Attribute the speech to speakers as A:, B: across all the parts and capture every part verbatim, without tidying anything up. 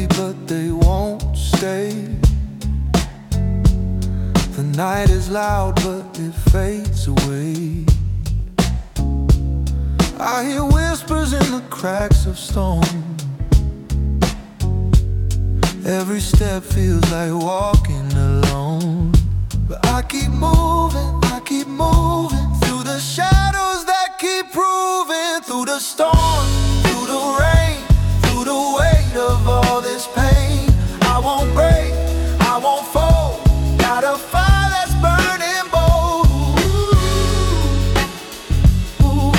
A: heavy, but they won't stay. The night is loud, but it fades away. I hear whispers in the cracks of stone. Every step feels like walking alone. But I keep moving, I keep moving through the shadows that keep proving. Through the storm, through the rain, through the weight of all this pain. I won't break, I won't fold. Got a fire that's burning bold. Ooh,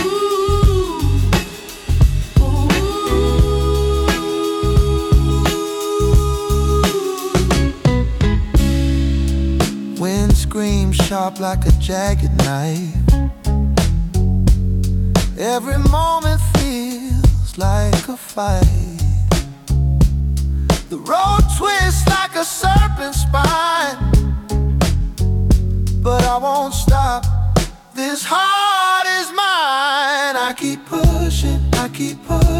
A: ooh, ooh. Wind screams sharp like a jagged knife. Every moment feels like a fight. The road twists like a serpent's spine. But I won't stop, this heart is mine. I keep pushing, I keep pushing.